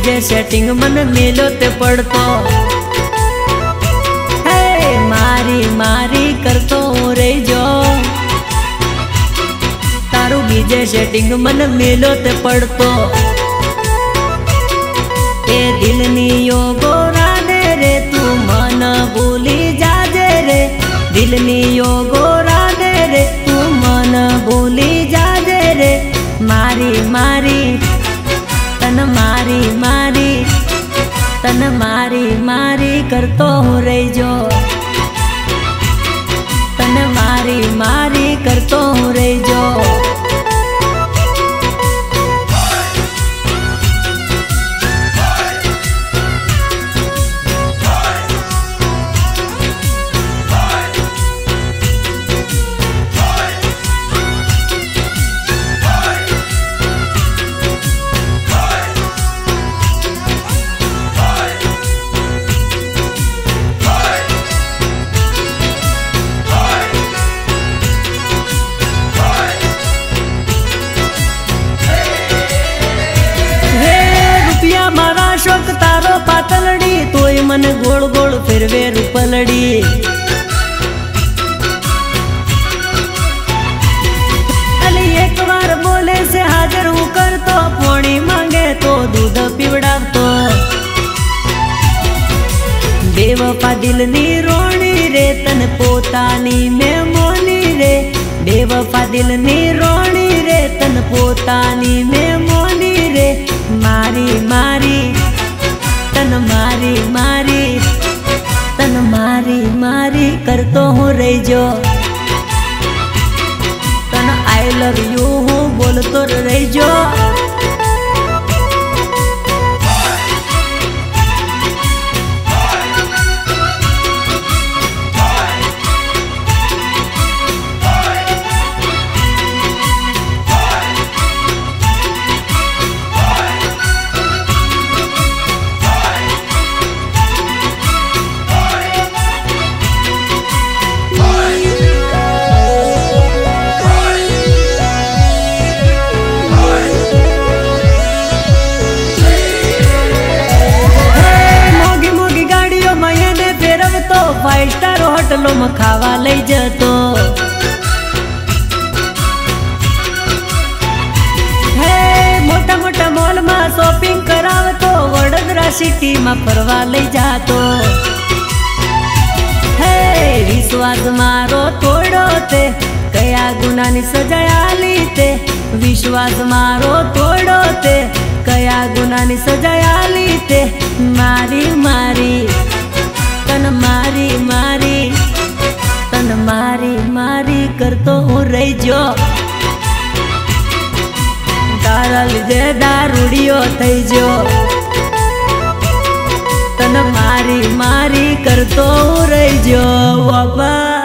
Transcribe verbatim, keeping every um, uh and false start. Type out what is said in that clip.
बीजे setting मन मेलो ते पड़तो हे मारी मारी करतो रही जो तारू बीजे सेटिंग मन मेलो ते पड़तो ए दिल नी योगो राधे रे तू मन भूली जाजे रे दिल नी योगो राधे रे तू मन भूली जाजे रे मारी मारी तन मारी मारी तन मारी मारी करतो रही जो तन मारी मारी करतो रही जो शोक तारो पातलड़ी तोय मन गोल गोल फिरवे रूपलड़ी अली एक बार बोले से हाजिर हूँ कर तो पोणी मांगे तो दूध पीवड़ा तो बेवफा दिल नी रोणी रे तन पोतानी में मोनी रे बेवफा दिल नी रोणी रे तन पोतानी में मोनी रे मारी मारी तन मारी मारी तन मारी मारी करतो हूँ रही जो तन आई लव यू हूँ बोलतो रही जो फाइव स्टार होटलों में खावा लई जतो हे मोटा मोटा मॉल में शॉपिंग करावतो वडोदरा सिटी में फरवा लई जातो हे विश्वास मारो तोड़ो ते कया गुना नी सजाया ली ते विश्वास मारो तोड़ो ते कया गुना नी सजाया ली ते मारी मारी तन मारी मारी तन मारी मारी करतो हूँ रही जो तारा लीधे दारूडियो थई जो तन मारी मारी करतो हूँ रही जो बाबा।